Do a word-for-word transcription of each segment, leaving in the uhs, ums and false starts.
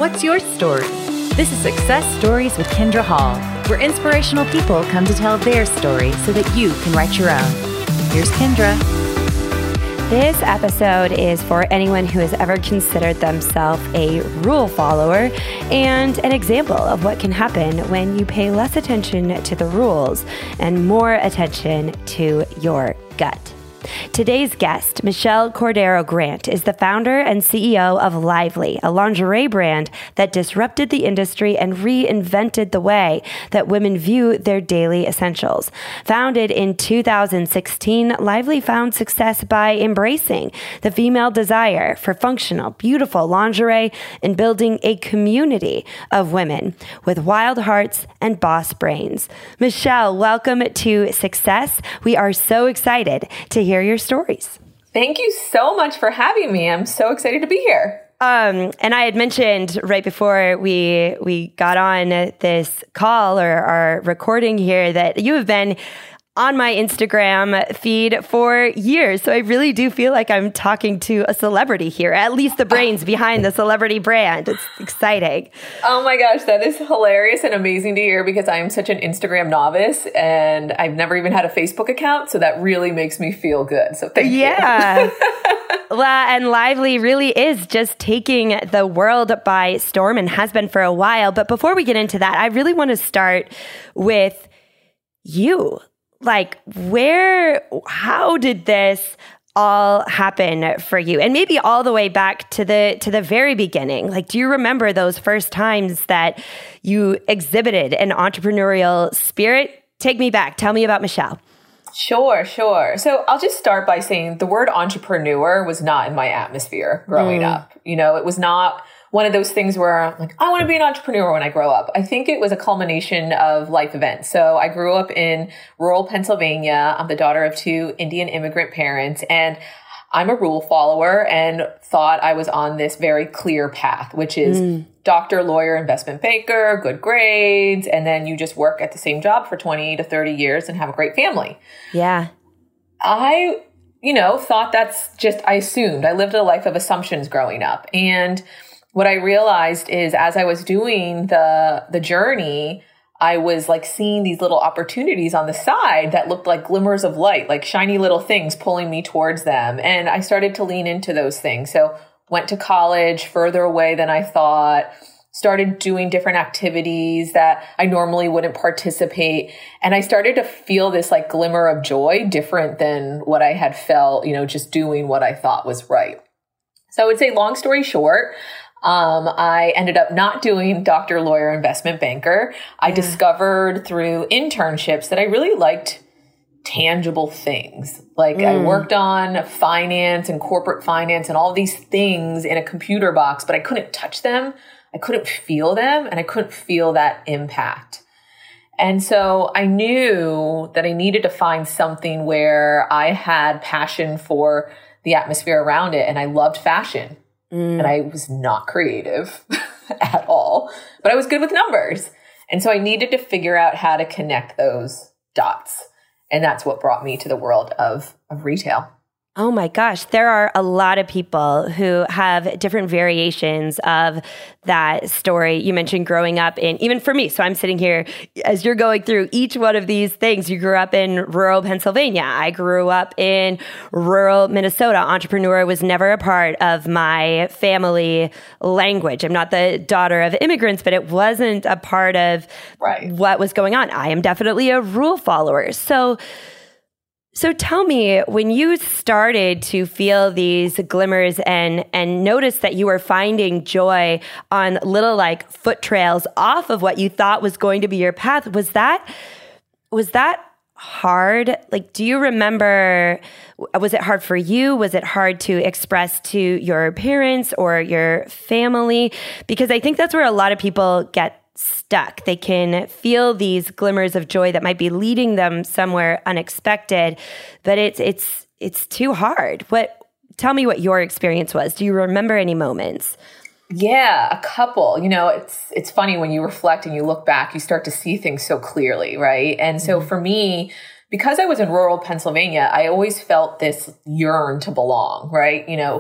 What's your story? This is Success Stories with Kendra Hall, where inspirational people come to tell their story so that you can write your own. Here's Kendra. This episode is for anyone who has ever considered themselves a rule follower and an example of what can happen when you pay less attention to the rules and more attention to your gut. Today's guest, Michelle Cordero Grant, is the founder and C E O of Lively, a lingerie brand that disrupted the industry and reinvented the way that women view their daily essentials. Founded in two thousand sixteen, Lively found success by embracing the female desire for functional, beautiful lingerie and building a community of women with wild hearts and boss brains. Michelle, welcome to Success. We are so excited to hear your stories. Thank you so much for having me. I'm so excited to be here. Um, and I had mentioned right before we we got on this call or our recording here that you have been on my Instagram feed for years. So I really do feel like I'm talking to a celebrity here, at least the brains behind the celebrity brand. It's exciting. Oh my gosh, that is hilarious and amazing to hear because I am such an Instagram novice and I've never even had a Facebook account. So that really makes me feel good. So thank yeah. you. Well, and Lively really is just taking the world by storm and has been for a while. But before we get into that, I really want to start with you. Like, where, how did this all happen for you? And maybe all the way back to the to the very beginning. Like, do you remember those first times that you exhibited an entrepreneurial spirit? Take me back. Tell me about Michelle. Sure, sure. So I'll just start by saying the word entrepreneur was not in my atmosphere growing mm. up. You know, it was not one of those things where I'm like, I want to be an entrepreneur when I grow up. I think it was a culmination of life events. So I grew up in rural Pennsylvania. I'm the daughter of two Indian immigrant parents, and I'm a rule follower and thought I was on this very clear path, which is mm. doctor, lawyer, investment banker, good grades, and then you just work at the same job for twenty to thirty years and have a great family. Yeah. I, you know, thought that's just, I assumed. I lived a life of assumptions growing up. And what I realized is as I was doing the the journey, I was like seeing these little opportunities on the side that looked like glimmers of light, like shiny little things pulling me towards them. And I started to lean into those things. So went to college further away than I thought, started doing different activities that I normally wouldn't participate. And I started to feel this like glimmer of joy different than what I had felt, you know, just doing what I thought was right. So I would say long story short, Um, I ended up not doing doctor, lawyer, investment banker. I yeah. discovered through internships that I really liked tangible things. Like mm. I worked on finance and corporate finance and all these things in a computer box, but I couldn't touch them. I couldn't feel them and I couldn't feel that impact. And so I knew that I needed to find something where I had passion for the atmosphere around it. And I loved fashion. Mm. And I was not creative at all, but I was good with numbers. And so I needed to figure out how to connect those dots. And that's what brought me to the world of, of retail. Oh my gosh, there are a lot of people who have different variations of that story. You mentioned growing up in, even for me, so I'm sitting here as you're going through each one of these things. You grew up in rural Pennsylvania. I grew up in rural Minnesota. Entrepreneur was never a part of my family language. I'm not the daughter of immigrants, but it wasn't a part of right. what was going on. I am definitely a rule follower. So So tell me, when you started to feel these glimmers and and notice that you were finding joy on little like foot trails off of what you thought was going to be your path, was that was that hard? Like, do you remember, was it hard for you? Was it hard to express to your parents or your family? Because I think that's where a lot of people get stuck. They can feel these glimmers of joy that might be leading them somewhere unexpected, but it's it's it's too hard. What? Tell me what your experience was. Do you remember any moments? Yeah, a couple. You know, it's it's funny when you reflect and you look back, you start to see things so clearly, right? And so mm-hmm. for me, because I was in rural Pennsylvania, I always felt this yearn to belong, right? You know,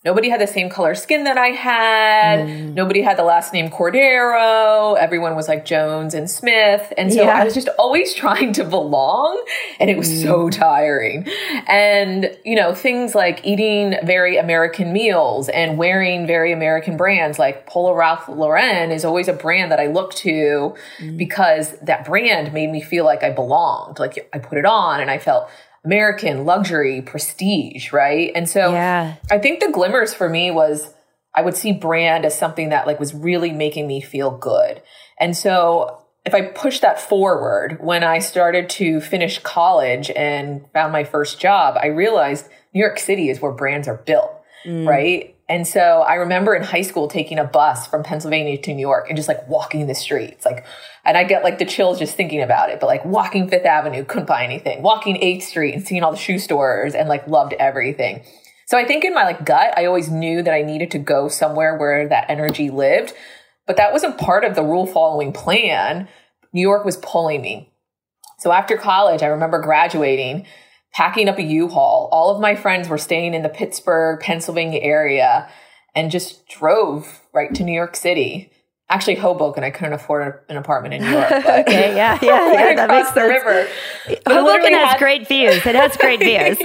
nobody had the same color skin that I had. Mm. Nobody had the last name Cordero. Everyone was like Jones and Smith. And so yeah. I was just always trying to belong, and it was mm. so tiring. And, you know, things like eating very American meals and wearing very American brands like Polo Ralph Lauren is always a brand that I look to mm. because that brand made me feel like I belonged. Like I put it on and I felt American, luxury, prestige, right? And so yeah. I think the glimmers for me was I would see brand as something that like was really making me feel good. And so if I push that forward, when I started to finish college and found my first job, I realized New York City is where brands are built, mm. right? And so I remember in high school taking a bus from Pennsylvania to New York and just like walking the streets, like, and I get like the chills just thinking about it, but like walking Fifth Avenue, couldn't buy anything, walking eighth Street and seeing all the shoe stores and like loved everything. So I think in my like gut, I always knew that I needed to go somewhere where that energy lived, but that wasn't part of the rule following plan. New York was pulling me. So after college, I remember graduating, packing up a U-Haul. All of my friends were staying in the Pittsburgh, Pennsylvania area and just drove right to New York City. Actually, Hoboken. I couldn't afford an apartment in New York. But okay, yeah, yeah, yeah. That makes the sense. river. But Hoboken has had, great views. It has great views.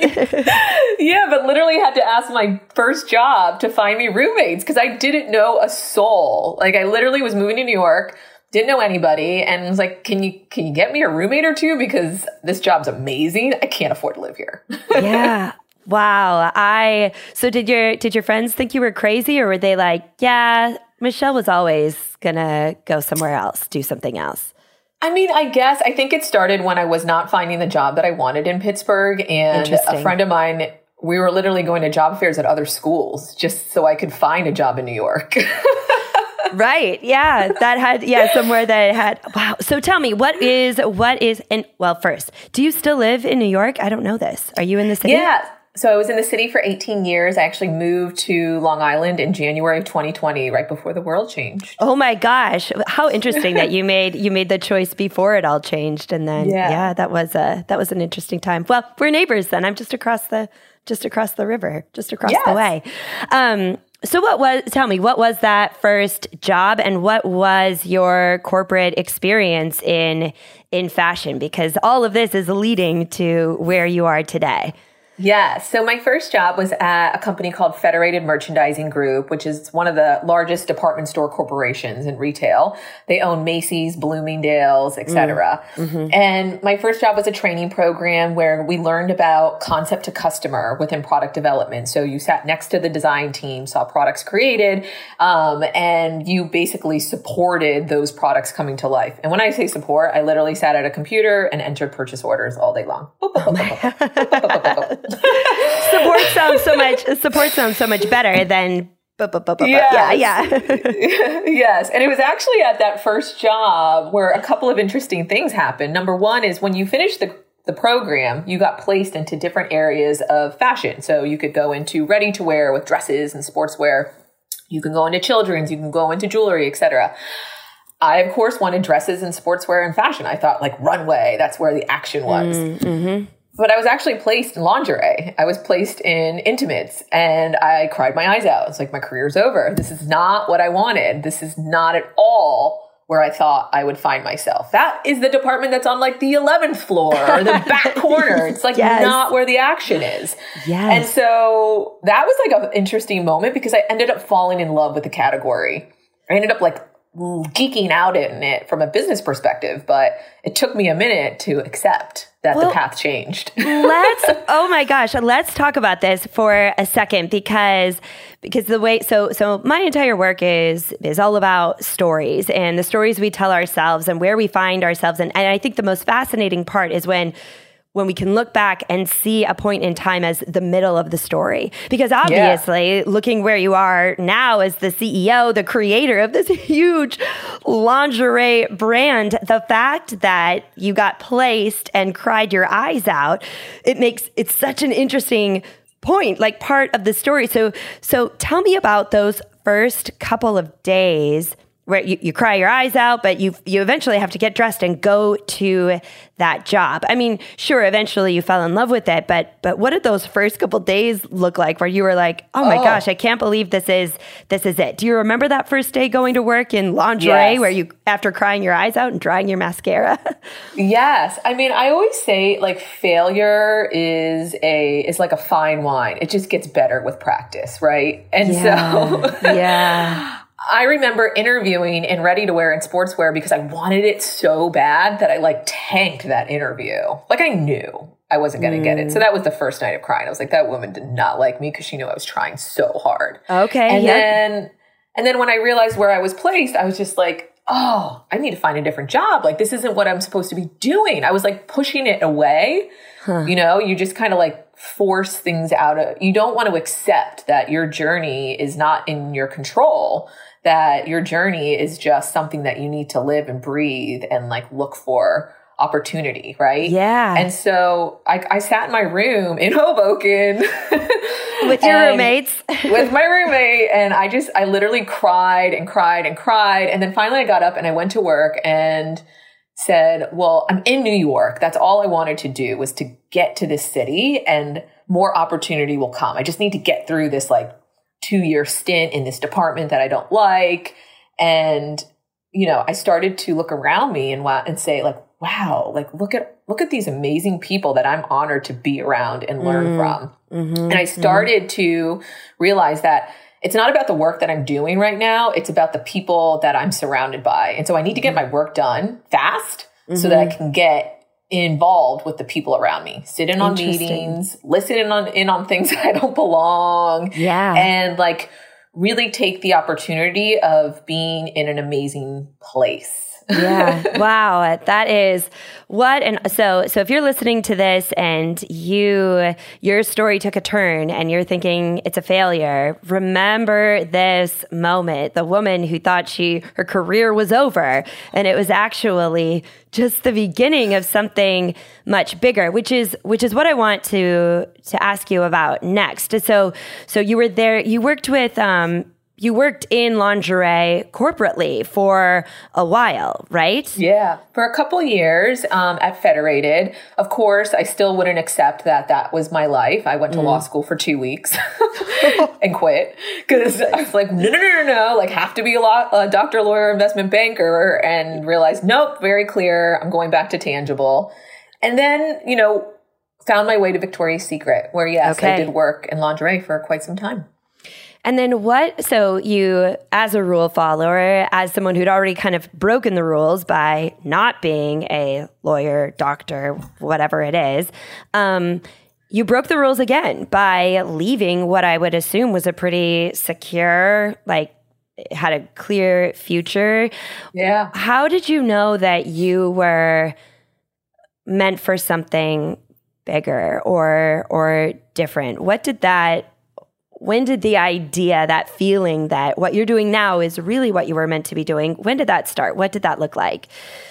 Yeah, but literally had to ask my first job to find me roommates because I didn't know a soul. Like I literally was moving to New York, didn't know anybody, and was like, "Can you can you get me a roommate or two? Because this job's amazing. I can't afford to live here." Yeah. Wow. I so did your did your friends think you were crazy, or were they like, "Yeah, Michelle was always gonna go somewhere else, do something else"? I mean, I guess I think it started when I was not finding the job that I wanted in Pittsburgh, and a friend of mine, we were literally going to job fairs at other schools just so I could find a job in New York. Right. Yeah. That had, yeah, somewhere that had, wow. So tell me, what is, what is, and well, first, do you still live in New York? I don't know this. Are you in the city? Yeah. So I was in the city for eighteen years. I actually moved to Long Island in January of twenty twenty, right before the world changed. Oh my gosh. How interesting that you made, you made the choice before it all changed. And then, yeah, yeah that was a, that was an interesting time. Well, we're neighbors then. I'm just across the, just across the river, just across yes. the way. Um, So what was, tell me, what was that first job and what was your corporate experience in, in fashion? Because all of this is leading to where you are today. Yeah. So my first job was at a company called Federated Merchandising Group, which is one of the largest department store corporations in retail. They own Macy's, Bloomingdale's, et cetera. Mm-hmm. And my first job was a training program where we learned about concept to customer within product development. So you sat next to the design team, saw products created, um, and you basically supported those products coming to life. And when I say support, I literally sat at a computer and entered purchase orders all day long. Support sounds so much. Support sounds so much better than. Bu- bu- bu- bu- yes. Yeah, yeah. Yes, and it was actually at that first job where a couple of interesting things happened. Number one is when you finish the the program, you got placed into different areas of fashion. So you could go into ready to wear with dresses and sportswear. You can go into children's. You can go into jewelry, et cetera. I, of course, wanted dresses and sportswear and fashion. I thought like runway. That's where the action was. Mm-hmm. But I was actually placed in lingerie. I was placed in intimates and I cried my eyes out. It's like, my career's over. This is not what I wanted. This is not at all where I thought I would find myself. That is the department that's on like the eleventh floor or the back corner. It's like yes. not where the action is. Yes. And so that was like an interesting moment because I ended up falling in love with the category. I ended up like geeking out in it from a business perspective, but it took me a minute to accept that well, the path changed. let's, oh my gosh, let's talk about this for a second because, because the way, so, so my entire work is, is all about stories and the stories we tell ourselves and where we find ourselves. And, and I think the most fascinating part is when when we can look back and see a point in time as the middle of the story. Because obviously, yeah. looking where you are now as the C E O, the creator of this huge lingerie brand, the fact that you got placed and cried your eyes out, it makes it's such an interesting point, like part of the story. So, so tell me about those first couple of days where you, you cry your eyes out, but you you eventually have to get dressed and go to that job. I mean, sure, eventually you fell in love with it, but but what did those first couple days look like where you were like, oh my oh. gosh, I can't believe this is this is it. Do you remember that first day going to work in lingerie yes. where you, after crying your eyes out and drying your mascara? Yes. I mean, I always say like failure is a is like a fine wine. It just gets better with practice, right? And yeah. so yeah. I remember interviewing in ready to wear and sportswear because I wanted it so bad that I like tanked that interview. Like I knew I wasn't going to mm. get it. So that was the first night of crying. I was like, that woman did not like me because she knew I was trying so hard. Okay. And yep. then, and then when I realized where I was placed, I was just like, oh, I need to find a different job. Like this isn't what I'm supposed to be doing. I was like pushing it away. Huh. You know, you just kind of like force things out of, you don't want to accept that your journey is not in your control, that your journey is just something that you need to live and breathe and like look for opportunity, right? Yeah. And so I, I sat in my room in Hoboken with your roommates, with my roommate, and I just I literally cried and cried and cried, and then finally I got up and I went to work and said, "Well, I'm in New York. That's all I wanted to do was to get to this city, and more opportunity will come. I just need to get through this like two-year stint in this department that I don't like." And, you know, I started to look around me and and say like, wow, like look at, look at these amazing people that I'm honored to be around and learn mm-hmm. from. Mm-hmm. And I started mm-hmm. to realize that it's not about the work that I'm doing right now. It's about the people that I'm surrounded by. And so I need to get my work done fast mm-hmm. so that I can get involved with the people around me, sit in on meetings, listen in on, in on things that I don't belong. Yeah. And like really take the opportunity of being in an amazing place. Yeah. Wow. That is what. And so, so if you're listening to this and you, your story took a turn and you're thinking it's a failure, remember this moment, the woman who thought she, her career was over, and it was actually just the beginning of something much bigger, which is, which is what I want to, to ask you about next. So, so you were there, you worked with, um, You worked in lingerie corporately for a while, right? Yeah, for a couple years um, at Federated. Of course, I still wouldn't accept that that was my life. I went to mm. law school for two weeks and quit because I was like, no, no, no, no, no, like have to be a, law, a doctor, lawyer, investment banker, and realized, nope, very clear. I'm going back to tangible. And then, you know, found my way to Victoria's Secret, where yes, okay. I did work in lingerie for quite some time. And then what, so you, as a rule follower, as someone who'd already kind of broken the rules by not being a lawyer, doctor, whatever it is, um, you broke the rules again by leaving what I would assume was a pretty secure, like, had a clear future. Yeah. How did you know that you were meant for something bigger or or different? What did that When did the idea, that feeling that what you're doing now is really what you were meant to be doing, when did that start? What did that look like?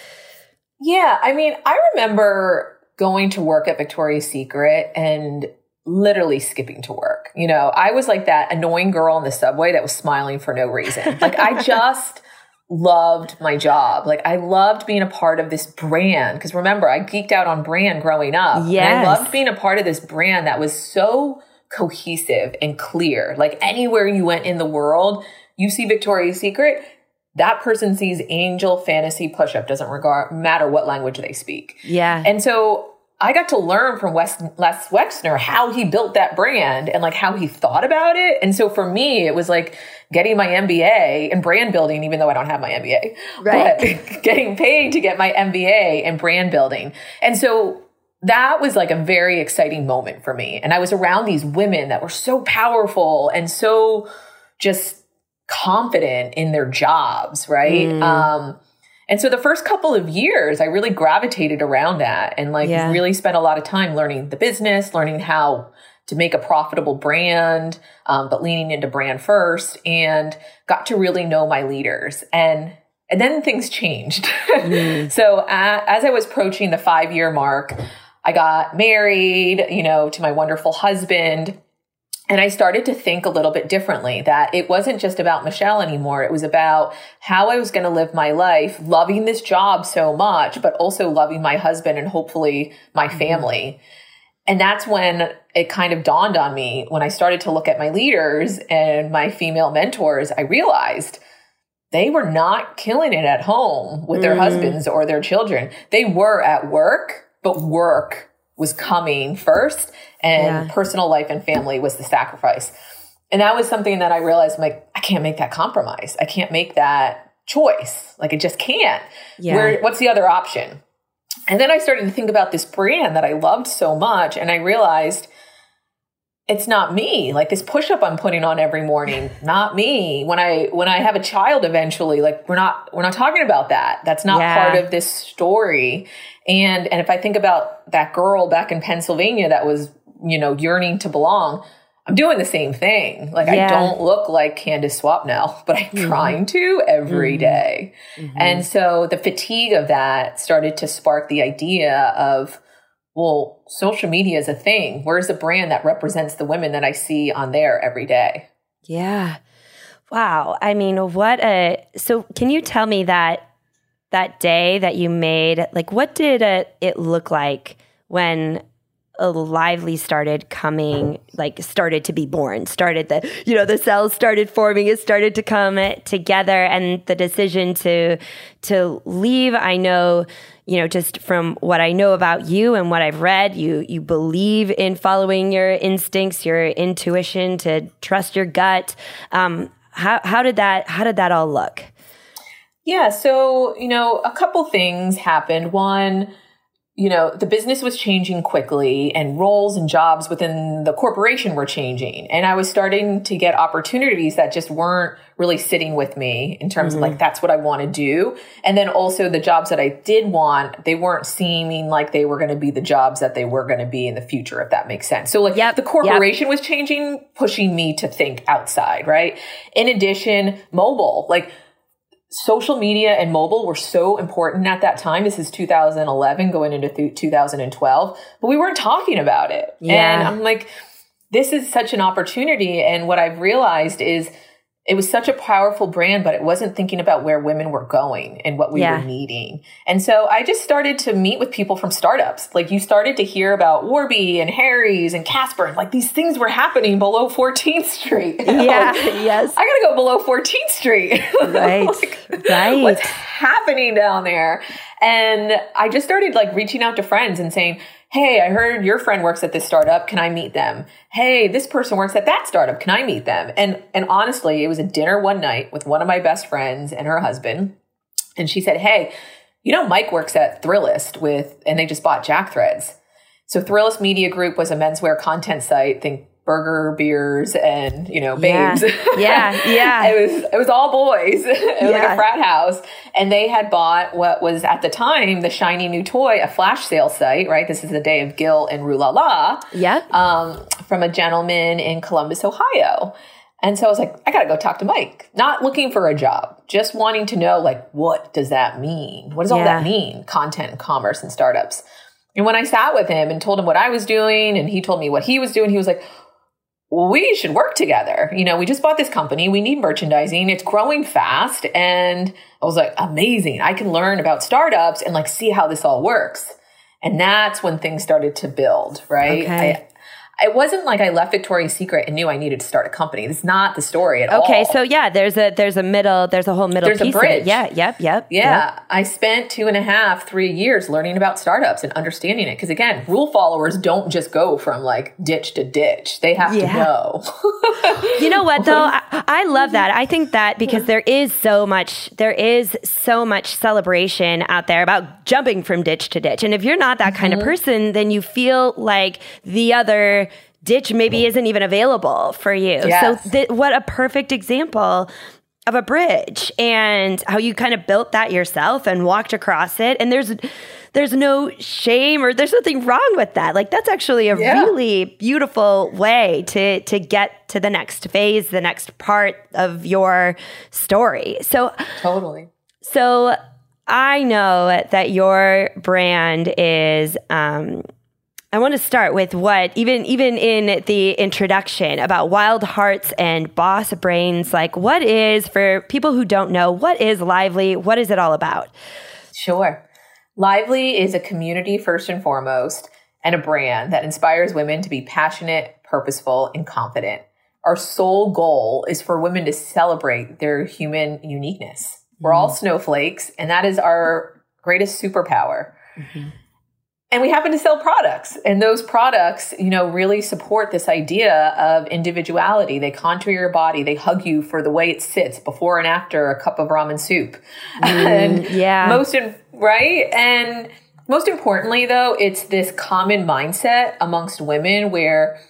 Yeah, I mean, I remember going to work at Victoria's Secret and literally skipping to work. You know, I was like that annoying girl in the subway that was smiling for no reason. Like I just loved my job. Like I loved being a part of this brand. Because remember, I geeked out on brand growing up. Yes. And I loved being a part of this brand that was so cohesive and clear. Like anywhere you went in the world, you see Victoria's Secret, that person sees Angel Fantasy Push-Up, doesn't regard matter what language they speak. Yeah. And so I got to learn from Wes, Les Wexner how he built that brand and like how he thought about it. And so for me, it was like getting my M B A in brand building, even though I don't have my M B A, right. but getting paid to get my M B A in brand building. And so that was like a very exciting moment for me. And I was around these women that were so powerful and so just confident in their jobs, right? Mm. Um, and so the first couple of years, I really gravitated around that and like yeah. really spent a lot of time learning the business, learning how to make a profitable brand, um, but leaning into brand first, and got to really know my leaders. And and then things changed. Mm. So uh, as I was approaching the five-year mark, I got married, you know, to my wonderful husband. And I started to think a little bit differently, that it wasn't just about Michelle anymore. It was about how I was going to live my life, loving this job so much, but also loving my husband and hopefully my family. And that's when it kind of dawned on me, when I started to look at my leaders and my female mentors, I realized they were not killing it at home with their mm. husbands or their children. They were at work, but work was coming first, and yeah. personal life and family was the sacrifice. And that was something that I realized, I'm like, I can't make that compromise. I can't make that choice. Like, I just can't. Yeah. Where, what's the other option? And then I started to think about this brand that I loved so much. And I realized it's not me. Like, this push-up I'm putting on every morning, not me. When I, when I have a child eventually, like, we're not, we're not talking about that. That's not yeah. part of this story. And, and if I think about that girl back in Pennsylvania that was, you know, yearning to belong, I'm doing the same thing. Like, yeah. I don't look like Candace Swapnell, but I'm mm-hmm. trying to every mm-hmm. day. Mm-hmm. And so the fatigue of that started to spark the idea of, well, social media is a thing. Where's a brand that represents the women that I see on there every day? Yeah. Wow. I mean, what a, so can you tell me that that day that you made, like, what did it, it look like when a Lively started coming, like started to be born, started the, you know, the cells started forming, it started to come together, and the decision to, to leave, I know, you know, just from what I know about you and what I've read, you, you believe in following your instincts, your intuition, to trust your gut. Um, how, how did that, how did that all look? Yeah. So, you know, a couple things happened. One, you know, the business was changing quickly, and roles and jobs within the corporation were changing. And I was starting to get opportunities that just weren't really sitting with me in terms mm-hmm. of like, that's what I want to do. And then also the jobs that I did want, they weren't seeming like they were going to be the jobs that they were going to be in the future, if that makes sense. So like yep. the corporation yep. was changing, pushing me to think outside, right? In addition, mobile, like, social media and mobile were so important at that time. This is two thousand eleven going into th- two thousand twelve, but we weren't talking about it. Yeah. And I'm like, this is such an opportunity. And what I've realized is it was such a powerful brand, but it wasn't thinking about where women were going and what we yeah. were needing. And so I just started to meet with people from startups. Like, you started to hear about Warby and Harry's and Casper, and like these things were happening below fourteenth Street. Yeah, like, yes. I got to go below fourteenth Street. Right, like, right. What's happening down there? And I just started like reaching out to friends and saying, hey, I heard your friend works at this startup. Can I meet them? Hey, this person works at that startup. Can I meet them? And and honestly, it was a dinner one night with one of my best friends and her husband. And she said, hey, you know, Mike works at Thrillist with, and they just bought Jack Threads. So Thrillist Media Group was a menswear content site. Think burger, beers, and, you know, babes. Yeah, yeah. yeah. it was it was all boys. It was yeah. like a frat house. And they had bought what was at the time the shiny new toy, a flash sale site, right? This is the day of Gil and Rue La La. Yeah. Um, from a gentleman in Columbus, Ohio. And so I was like, I got to go talk to Mike. Not looking for a job, just wanting to know, like, what does that mean? What does all yeah. that mean? Content and commerce and startups. And when I sat with him and told him what I was doing, and he told me what he was doing, he was like, we should work together. You know, we just bought this company. We need merchandising. It's growing fast. And I was like, amazing. I can learn about startups and like see how this all works. And that's when things started to build, right? Okay. I, it wasn't like I left Victoria's Secret and knew I needed to start a company. It's not the story at okay, all. Okay, so yeah, there's a there's a middle, there's a whole middle there's piece a bridge. Of it. Yeah, yep, yep. Yeah, yep. I spent two and a half, three years learning about startups and understanding it. Because again, rule followers don't just go from like ditch to ditch. They have yeah. to know. You know what though? I, I love that. I think that because there is so much, there is so much celebration out there about jumping from ditch to ditch. And if you're not that kind mm-hmm. of person, then you feel like the other ditch maybe isn't even available for you. Yes. So th- what a perfect example of a bridge, and how you kind of built that yourself and walked across it. And there's there's no shame, or there's nothing wrong with that. Like, that's actually a yeah. really beautiful way to to get to the next phase, the next part of your story. So totally. So I know that your brand is um I want to start with what, even even in the introduction about Wild Hearts and Boss Brains, like what is, for people who don't know, what is Lively? What is it all about? Sure. Lively is a community first and foremost, and a brand that inspires women to be passionate, purposeful, and confident. Our sole goal is for women to celebrate their human uniqueness. We're all snowflakes, and that is our greatest superpower. Mm-hmm. And we happen to sell products, and those products, you know, really support this idea of individuality. They contour your body. They hug you for the way it sits before and after a cup of ramen soup. Mm, and yeah. Most, in, right? And most importantly, though, it's this common mindset amongst women where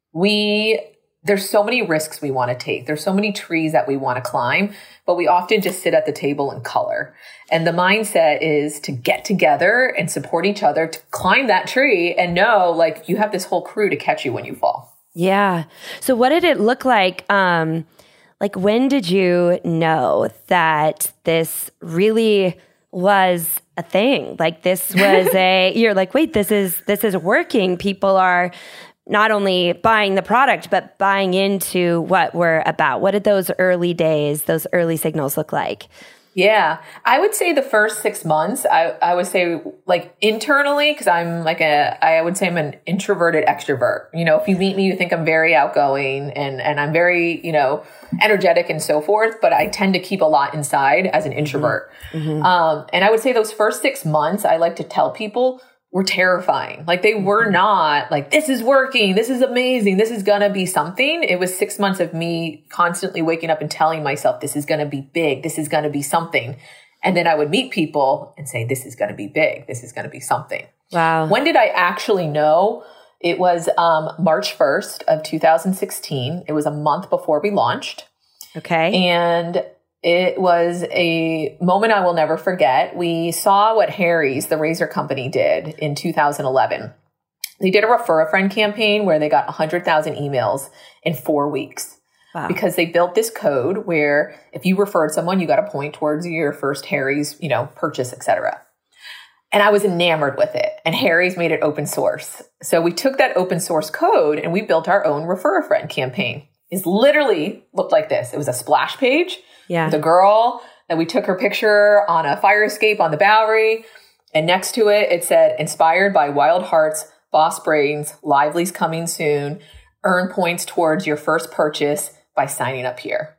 we, there's so many risks we want to take. There's so many trees that we want to climb, but we often just sit at the table and color. And the mindset is to get together and support each other to climb that tree and know, like, you have this whole crew to catch you when you fall. Yeah. So what did it look like? Um, like, when did you know that this really was a thing? Like, this was a, you're like, wait, this is, this is working. People are not only buying the product, but buying into what we're about. What did those early days, those early signals look like? Yeah, I would say the first six months, I, I would say like internally, because I'm like a, I would say I'm an introverted extrovert. You know, if you meet me, you think I'm very outgoing and, and I'm very, you know, energetic and so forth, but I tend to keep a lot inside as an introvert. Mm-hmm. Um, and I would say those first six months, I like to tell people, were terrifying. Like they were not like, this is working. This is amazing. This is going to be something. It was six months of me constantly waking up and telling myself, this is going to be big. This is going to be something. And then I would meet people and say, this is going to be big. This is going to be something. Wow. When did I actually know? It was um, March first of two thousand sixteen. It was a month before we launched. Okay. And it was a moment I will never forget. We saw what Harry's, the razor company, did in two thousand eleven. They did a refer a friend campaign where they got one hundred thousand emails in four weeks. Wow. Because they built this code where if you referred someone, you got a point towards your first Harry's, you know, purchase, et cetera. And I was enamored with it. And Harry's made it open source. So we took that open source code and we built our own refer a friend campaign. It literally looked like this. It was a splash page. Yeah. The girl that we took her picture on a fire escape on the Bowery. And next to it, it said, inspired by Wild Hearts, Boss Brains, Lively's coming soon. Earn points towards your first purchase by signing up here.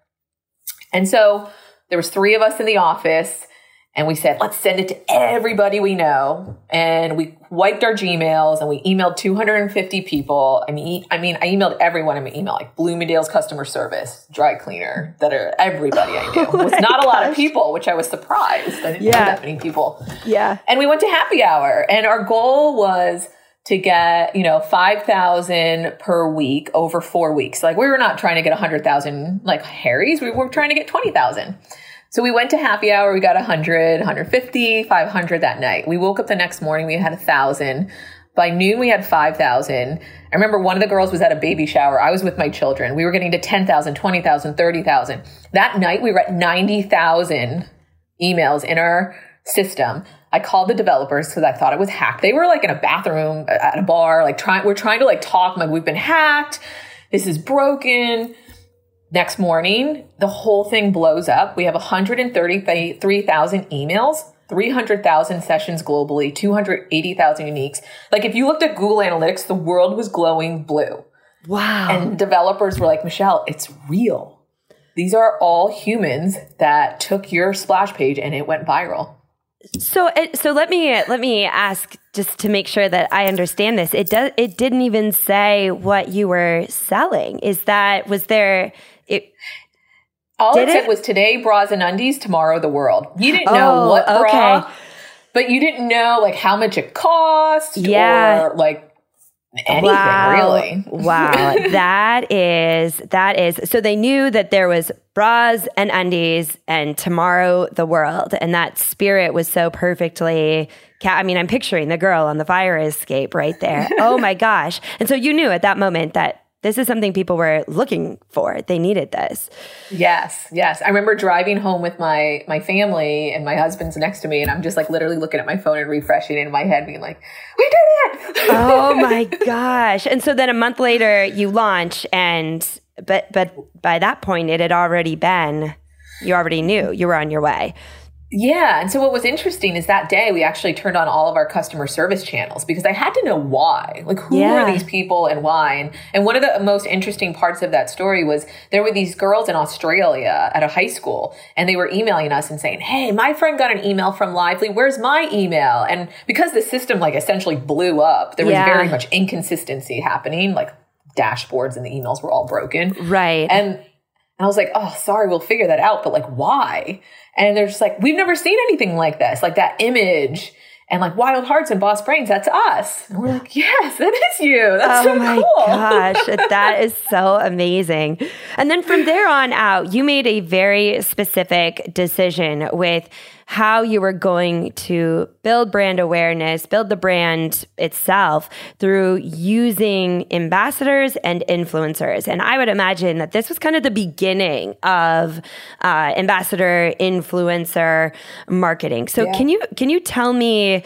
And so there was three of us in the office and we said, let's send it to everybody we know. And we wiped our Gmails and we emailed two hundred fifty people. I mean, I mean, I emailed everyone in my email, like Bloomingdale's customer service, dry cleaner, that are everybody I knew. It was oh not a lot gosh. of people, which I was surprised. I didn't yeah. know that many people. Yeah. And we went to happy hour and our goal was to get, you know, five thousand per week over four weeks. Like we were not trying to get one hundred thousand like Harry's. We were trying to get twenty thousand. So we went to happy hour. We got one hundred, one hundred fifty, five hundred that night. We woke up the next morning. We had one thousand. By noon, we had five thousand. I remember one of the girls was at a baby shower. I was with my children. We were getting to ten thousand, twenty thousand, thirty thousand. That night, we were at ninety thousand emails in our system. I called the developers because I thought it was hacked. They were like in a bathroom at a bar, like trying, we're trying to like talk, like we've been hacked. This is broken. Next morning, the whole thing blows up. We have one hundred thirty-three thousand emails, three hundred thousand sessions globally, two hundred eighty thousand uniques. Like if you looked at Google Analytics, the world was glowing blue. Wow. And developers were like, Michelle, it's real. These are all humans that took your splash page and it went viral. So, so let me let me ask just to make sure that I understand this. It does. It didn't even say what you were selling. Is that was there? It, all it, it said was today bras and undies, tomorrow the world. You didn't know oh, what bra, okay. but you didn't know like how much it cost yeah. or like anything wow. really. Wow, that is that is. So they knew that there was bras and undies and tomorrow the world, and that spirit was so perfectly. I mean, I'm picturing the girl on the fire escape right there. Oh my gosh! And so you knew at that moment that this is something people were looking for. They needed this. Yes, yes. I remember driving home with my my family and my husband's next to me, and I'm just like literally looking at my phone and refreshing in my head, being like, we did it! Oh my gosh. And so then a month later you launch, and but but by that point it had already been, you already knew you were on your way. Yeah. And so what was interesting is that day we actually turned on all of our customer service channels because I had to know why. Like, who Yeah. are these people and why? And, and one of the most interesting parts of that story was there were these girls in Australia at a high school, and they were emailing us and saying, hey, my friend got an email from Lively. Where's my email? And because the system like essentially blew up, there was Yeah. very much inconsistency happening. Like dashboards and the emails were all broken. Right. And And I was like, oh, sorry, we'll figure that out. But like, why? And they're just like, we've never seen anything like this, like that image and like Wild Hearts and Boss Brains. That's us. And we're like, yes, that is you. That's oh so my cool. gosh, that is so amazing. And then from there on out, you made a very specific decision with how you were going to build brand awareness, build the brand itself through using ambassadors and influencers. And I would imagine that this was kind of the beginning of uh, ambassador influencer marketing. So Yeah. can you can you tell me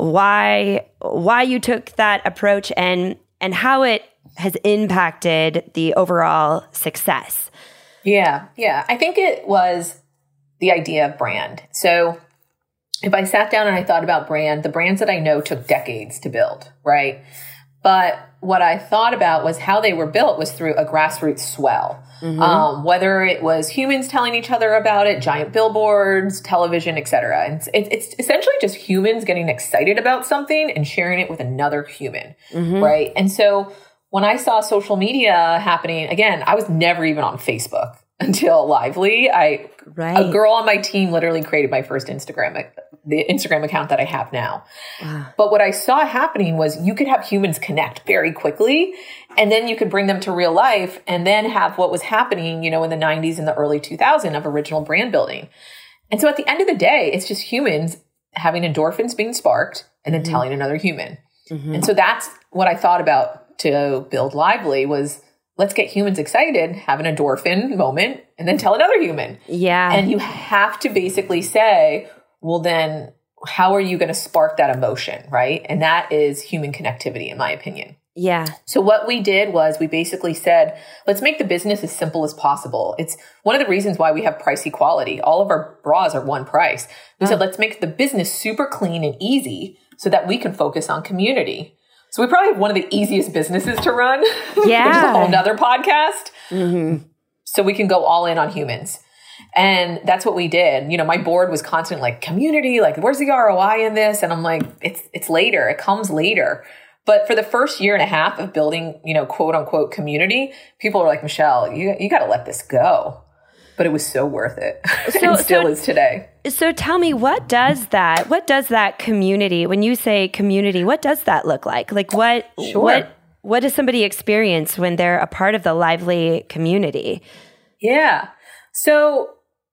why why you took that approach and and how it has impacted the overall success? Yeah. Yeah. I think it was the idea of brand. So if I sat down and I thought about brand, the brands that I know took decades to build, right? But what I thought about was how they were built was through a grassroots swell. Mm-hmm. Um, whether it was humans telling each other about it, giant billboards, television, et cetera. And it's, it's essentially just humans getting excited about something and sharing it with another human, mm-hmm. right? And so when I saw social media happening, again, I was never even on Facebook until Lively. I right. A girl on my team literally created my first Instagram, the Instagram account that I have now. Wow. But what I saw happening was you could have humans connect very quickly, and then you could bring them to real life and then have what was happening, you know, in the nineties and the early two thousands of original brand building. And so at the end of the day, it's just humans having endorphins being sparked and then mm-hmm. telling another human. Mm-hmm. And so that's what I thought about to build Lively was, let's get humans excited, have an endorphin moment, and then tell another human. Yeah. And you have to basically say, well, then how are you going to spark that emotion, right? And that is human connectivity, in my opinion. Yeah. So what we did was we basically said, let's make the business as simple as possible. It's one of the reasons why we have price equality. All of our bras are one price. We oh. said, let's make the business super clean and easy so that we can focus on community. So we probably have one of the easiest businesses to run, yeah. which is a whole nother podcast. Mm-hmm. So we can go all in on humans. And that's what we did. You know, my board was constant like community, like where's the R O I in this? And I'm like, it's, it's later. It comes later. But for the first year and a half of building, you know, quote unquote community, people are like, Michelle, you, you got to let this go. But it was so worth it. So, and still so, is today. So tell me, what does that, what does that community, when you say community, what does that look like? Like what, sure. what, what does somebody experience when they're a part of the Lively community? Yeah. So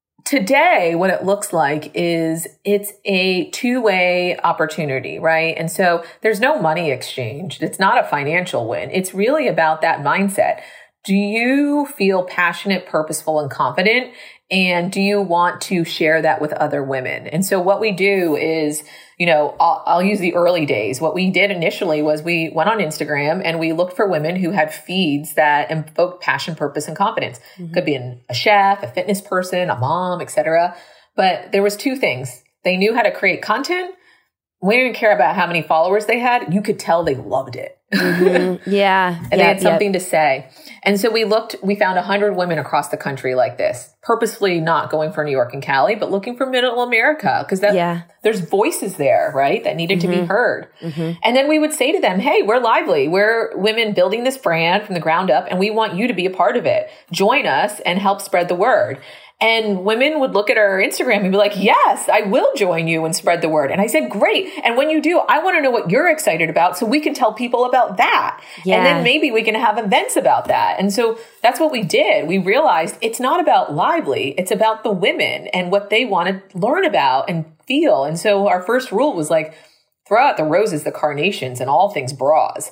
today, what it looks like is it's a two-way opportunity, right? And so there's no money exchanged. It's not a financial win. It's really about that mindset. Do you feel passionate, purposeful, and confident? And do you want to share that with other women? And so what we do is, you know, I'll, I'll use the early days. What we did initially was we went on Instagram and we looked for women who had feeds that invoked passion, purpose, and confidence. Mm-hmm. Could be an, a chef, a fitness person, a mom, et cetera. But there was two things. They knew how to create content. We didn't care about how many followers they had. You could tell they loved it. Mm-hmm. Yeah. And they had something yep. to say. And so we looked, we found one hundred women across the country like this, purposefully not going for New York and Cali, but looking for middle America because that yeah. there's voices there, right, that needed mm-hmm. to be heard. Mm-hmm. And then we would say to them, hey, we're Lively. We're women building this brand from the ground up, and we want you to be a part of it. Join us and help spread the word. And women would look at our Instagram and be like, yes, I will join you and spread the word. And I said, great. And when you do, I want to know what you're excited about so we can tell people about that. Yeah. And then maybe we can have events about that. And so that's what we did. We realized it's not about Lively. It's about the women and what they want to learn about and feel. And so our first rule was like, throw out the roses, the carnations, and all things bras.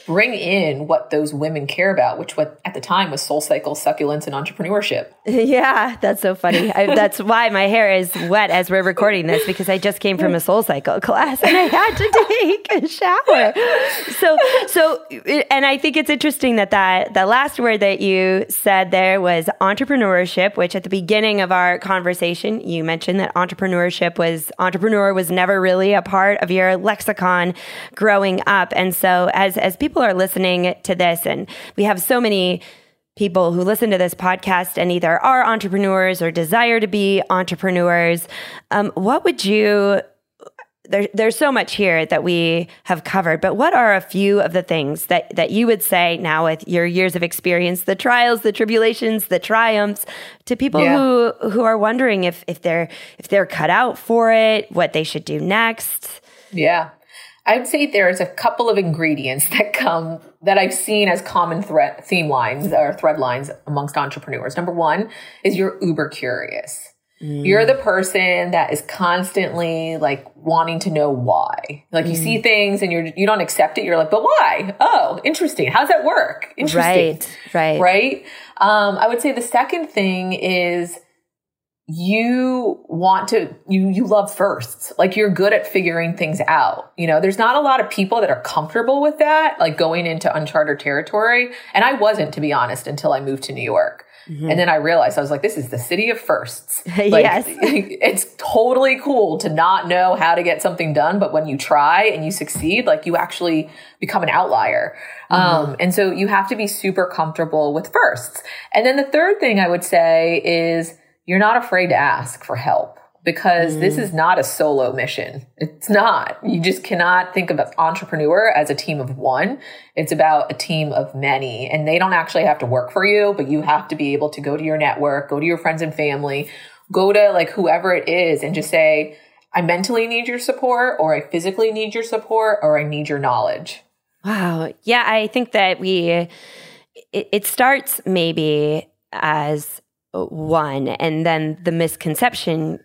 bring in what those women care about, which what at the time was Soul Cycle, succulence, and entrepreneurship. Yeah, that's so funny. I, that's why my hair is wet as we're recording this, because I just came from a Soul Cycle class and I had to take a shower. So, so, and I think it's interesting that that the last word that you said there was entrepreneurship, which at the beginning of our conversation, you mentioned that entrepreneurship was, entrepreneur was never really a part of your lexicon growing up. And so as, as people are listening to this, and we have so many people who listen to this podcast and either are entrepreneurs or desire to be entrepreneurs, um, what would you, there, there's so much here that we have covered, but what are a few of the things that, that you would say now with your years of experience, the trials, the tribulations, the triumphs, to people yeah. who, who are wondering if, if they're, if they're cut out for it, what they should do next? Yeah. I would say there's a couple of ingredients that come that I've seen as common thread theme lines or thread lines amongst entrepreneurs. Number one is you're uber curious. Mm. You're the person that is constantly like wanting to know why. Like you mm. see things and you're you don't accept it. You're like, but why? Oh, interesting. How's that work? Interesting. Right. Right. Right. Um, I would say the second thing is you want to, you, you love firsts. Like you're good at figuring things out. You know, there's not a lot of people that are comfortable with that, like going into uncharted territory. And I wasn't, to be honest, until I moved to New York. Mm-hmm. And then I realized, I was like, this is the city of firsts. Like, yes. It's totally cool to not know how to get something done. But when you try and you succeed, like you actually become an outlier. Mm-hmm. Um, and so you have to be super comfortable with firsts. And then the third thing I would say is, you're not afraid to ask for help, because mm. this is not a solo mission. It's not. You just cannot think of an entrepreneur as a team of one. It's about a team of many, and they don't actually have to work for you, but you have to be able to go to your network, go to your friends and family, go to like whoever it is and just say, I mentally need your support, or I physically need your support, or I need your knowledge. Wow. Yeah. I think that we, it, it starts maybe as one, and then the misconception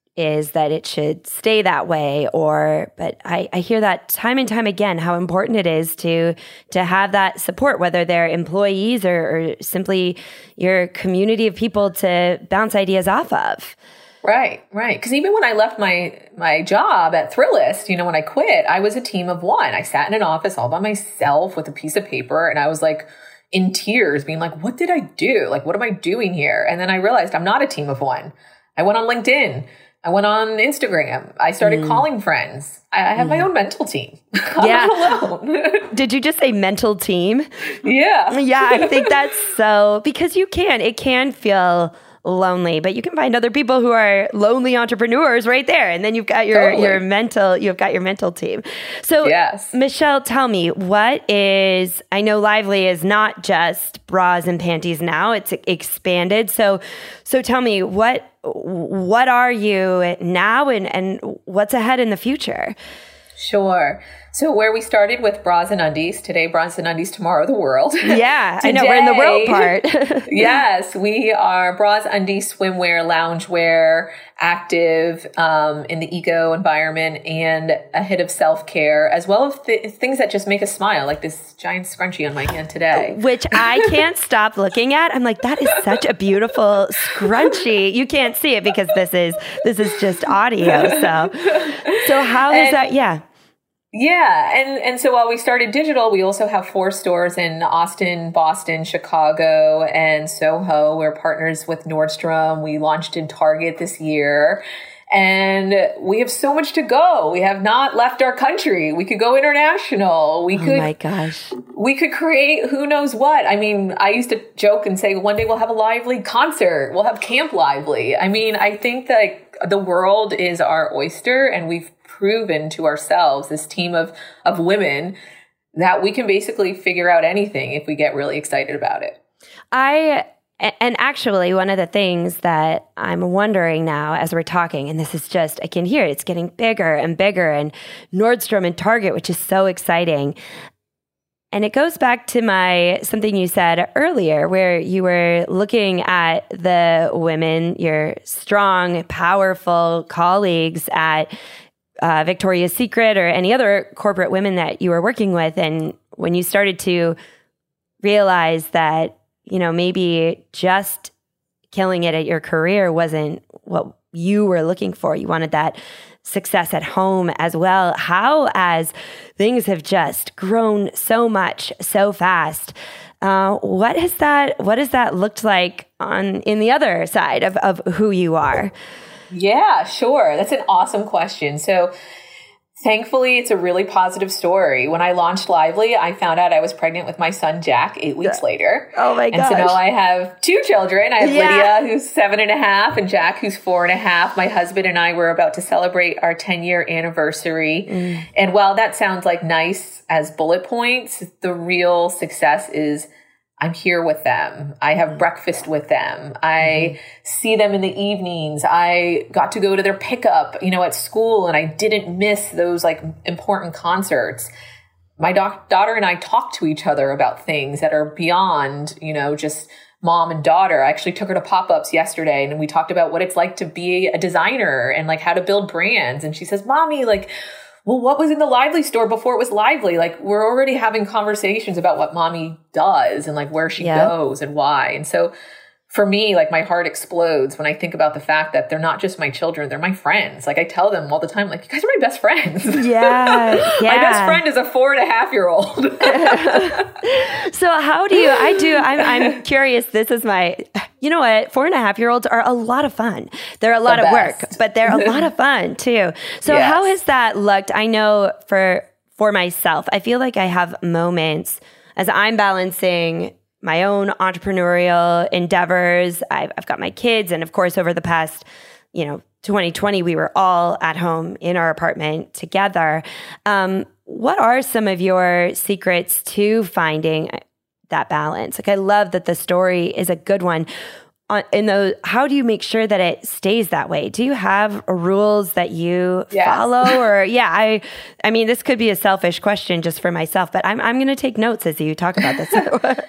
is that it should stay that way, or, but I, I hear that time and time again, how important it is to, to have that support, whether they're employees or, or simply your community of people to bounce ideas off of. Right, right. Because even when I left my my job at Thrillist, you know, when I quit, I was a team of one. I sat in an office all by myself with a piece of paper, and I was like, in tears, being like, what did I do? Like, what am I doing here? And then I realized I'm not a team of one. I went on LinkedIn. I went on Instagram. I started mm. calling friends. I, I have mm. my own mental team. I'm yeah. not alone. Did you just say mental team? Yeah. Yeah, I think that's so, because you can, it can feel lonely, but you can find other people who are lonely entrepreneurs right there. And then you've got your, totally. your mental, you've got your mental team. So yes. Michelle, tell me, what is, I know Lively is not just bras and panties now, it's expanded. So, so tell me, what, what are you now, and, and what's ahead in the future? Sure. So where we started with bras and undies, today bras and undies, tomorrow the world. Yeah, today, I know, we're in the world part. Yes, we are bras, undies, swimwear, loungewear, active um, in the eco environment, and a hit of self-care, as well as th- things that just make us smile, like this giant scrunchie on my hand today. Which I can't stop looking at. I'm like, that is such a beautiful scrunchie. You can't see it because this is this is just audio. So, so how is and, that? Yeah. Yeah. And, and so while we started digital, we also have four stores in Austin, Boston, Chicago, and Soho. We're partners with Nordstrom. We launched in Target this year. And we have so much to go. We have not left our country. We could go international. We could, oh my gosh, we could create who knows what. I mean, I used to joke and say one day we'll have a Lively concert. We'll have Camp Lively. I mean, I think that the world is our oyster, and we've proven to ourselves, this team of, of women, that we can basically figure out anything if we get really excited about it. I, and actually one of the things that I'm wondering now as we're talking, and this is just, I can hear it, it's getting bigger and bigger, and Nordstrom and Target, which is so exciting. And it goes back to my, something you said earlier, where you were looking at the women, your strong, powerful colleagues at Uh, Victoria's Secret or any other corporate women that you were working with, and when you started to realize that, you know, maybe just killing it at your career wasn't what you were looking for. You wanted that success at home as well. How, as things have just grown so much, so fast, uh, what has that, what has that looked like on, in the other side of, of who you are? Yeah, sure. That's an awesome question. So thankfully, it's a really positive story. When I launched Lively, I found out I was pregnant with my son, Jack, eight weeks later. Oh my gosh. And so now I have two children. I have Yeah. Lydia, who's seven and a half, and Jack, who's four and a half. My husband and I were about to celebrate our ten-year anniversary. Mm. And while that sounds like nice as bullet points, the real success is I'm here with them. I have breakfast with them. I mm-hmm. see them in the evenings. I got to go to their pickup, you know, at school, and I didn't miss those like important concerts. My doc- daughter and I talk to each other about things that are beyond, you know, just mom and daughter. I actually took her to pop-ups yesterday, and we talked about what it's like to be a designer and like how to build brands. And she says, Mommy, like, well, what was in the Lively store before it was Lively? Like, we're already having conversations about what mommy does and like where she yep. goes and why. And so for me, like my heart explodes when I think about the fact that they're not just my children, they're my friends. Like I tell them all the time, like, you guys are my best friends. Yeah. yeah. My best friend is a four and a half year old. So how do you, I do, I'm, I'm curious. This is my, you know what? Four and a half year olds are a lot of fun. They're a lot The of best. work, but they're a lot of fun too. So Yes. how has that looked? I know for, for myself, I feel like I have moments as I'm balancing my own entrepreneurial endeavors. I've, I've got my kids. And of course, over the past, you know, twenty twenty, we were all at home in our apartment together. Um, what are some of your secrets to finding that balance? Like, I love that the story is a good one. Uh, in those, how do you make sure that it stays that way? Do you have rules that you Yes. follow? Or yeah, I, I mean, this could be a selfish question just for myself, but I'm, I'm going to take notes as you talk about this.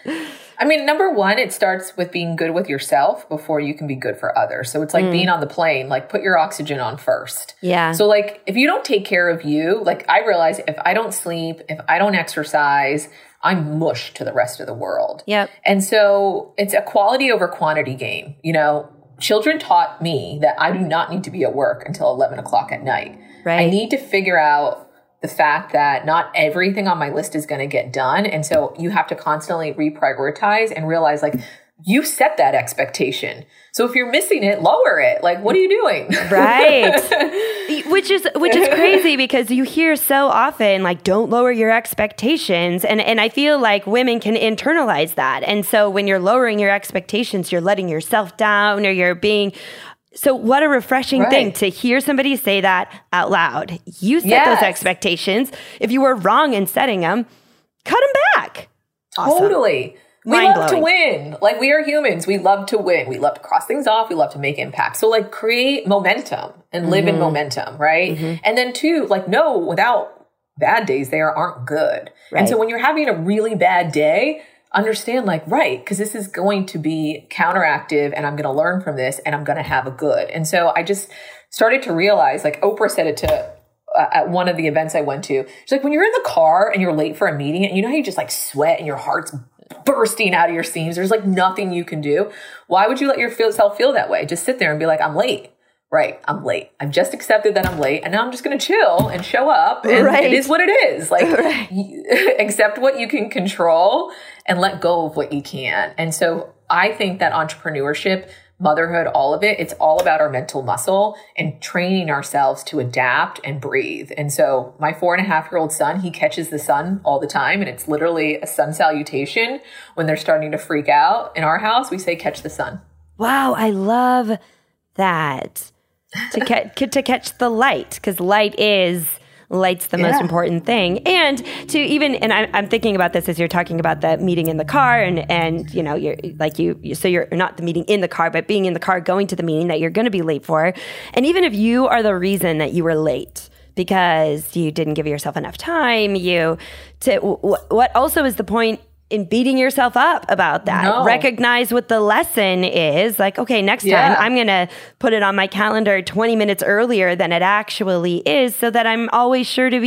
I mean, number one, it starts with being good with yourself before you can be good for others. So it's like mm. being on the plane, like put your oxygen on first. Yeah. So like if you don't take care of you, like I realize if I don't sleep, if I don't exercise, I'm mush to the rest of the world. Yep. And so it's a quality over quantity game. You know, children taught me that I do not need to be at work until eleven o'clock at night. Right. I need to figure out the fact that not everything on my list is going to get done. And so you have to constantly reprioritize and realize like you set that expectation. So if you're missing it, lower it. Like, what are you doing? Right. Which is, which is crazy because you hear so often, like, don't lower your expectations. And, and I feel like women can internalize that. And so when you're lowering your expectations, you're letting yourself down or you're being... So what a refreshing Right. thing to hear somebody say that out loud. You set Yes. those expectations. If you were wrong in setting them, cut them back. Awesome. Totally. We Mind love to blowing. win. Like we are humans. We love to win. We love to cross things off. We love to make impact. So like create momentum and live Mm-hmm. in momentum, right? Mm-hmm. And then two, like no, without bad days, they aren't good. Right. And so when you're having a really bad day, understand like, right, because this is going to be counteractive and I'm going to learn from this and I'm going to have a good. And so I just started to realize, like Oprah said it to uh, at one of the events I went to. She's like, when you're in the car and you're late for a meeting and you know how you just like sweat and your heart's bursting out of your seams, there's like nothing you can do. Why would you let yourself feel that way? Just sit there and be like, I'm late. Right. I'm late. I've just accepted that I'm late and now I'm just going to chill and show up. And right. it is what it is. Like right. accept what you can control and let go of what you can't. And so I think that entrepreneurship, motherhood, all of it, it's all about our mental muscle and training ourselves to adapt and breathe. And so my four and a half year old son, he catches the sun all the time. And it's literally a sun salutation when they're starting to freak out. In our house, we say, catch the sun. Wow. I love that. To, ca- to catch the light, because light is light's the yeah. most important thing. And to even, and I, I'm thinking about this as you're talking about the meeting in the car and, and you know, you're like you, you, so you're not the meeting in the car, but being in the car, going to the meeting that you're going to be late for. And even if you are the reason that you were late because you didn't give yourself enough time, you, to w- what also is the point in beating yourself up about that? No. Recognize what the lesson is. Like, okay, next Yeah. time I'm going to put it on my calendar twenty minutes earlier than it actually is so that I'm always sure to be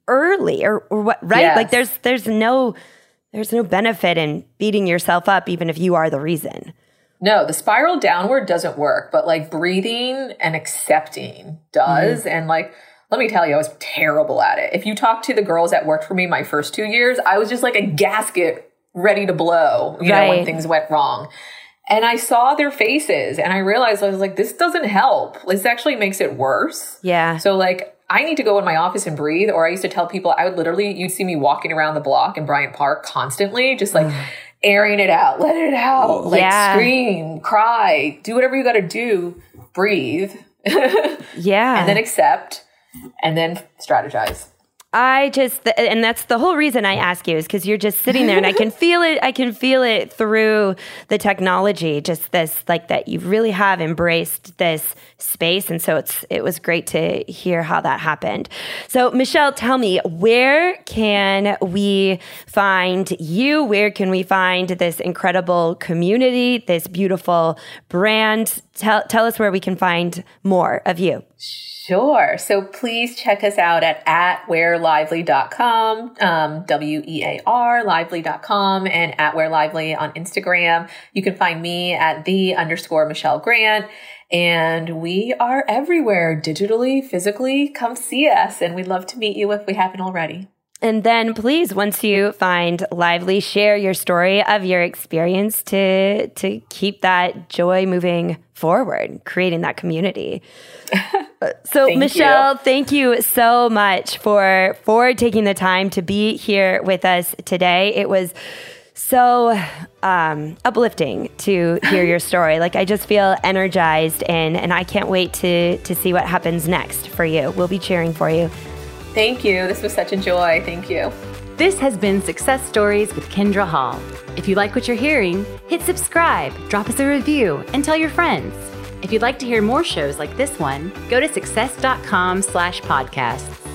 early or, or what, right? Yes. Like there's there's no there's no benefit in beating yourself up even if you are the reason. No, the spiral downward doesn't work, but like breathing and accepting does. Mm-hmm. And like, let me tell you, I was terrible at it. If you talk to the girls that worked for me my first two years, I was just like a gasket ready to blow, you right. know, when things went wrong. And I saw their faces and I realized I was like, this doesn't help. This actually makes it worse. Yeah. So like, I need to go in my office and breathe. Or I used to tell people, I would literally, you'd see me walking around the block in Bryant Park constantly, just like airing it out, let it out, like yeah. scream, cry, do whatever you got to do, breathe. yeah. And then accept and then strategize. I just, and that's the whole reason I ask you is because you're just sitting there and I can feel it. I can feel it through the technology, just this, like that you really have embraced this space. And so it's, it was great to hear how that happened. So Michelle, tell me, where can we find you? Where can we find this incredible community, this beautiful brand? Tell, tell us where we can find more of you. Sure. So please check us out at, at wear lively dot com, um, W E A R, lively dot com, and at Wear Lively on Instagram. You can find me at the underscore Michelle Grant. And we are everywhere, digitally, physically. Come see us. And we'd love to meet you if we haven't already. And then please, once you find Lively, share your story of your experience to to keep that joy moving forward, creating that community. So thank Michelle, you. thank you so much for for taking the time to be here with us today. It was so um, uplifting to hear your story. Like I just feel energized and and I can't wait to to see what happens next for you. We'll be cheering for you. Thank you. This was such a joy. Thank you. This has been Success Stories with Kendra Hall. If you like what you're hearing, hit subscribe, drop us a review, and tell your friends. If you'd like to hear more shows like this one, go to success dot com slash podcasts.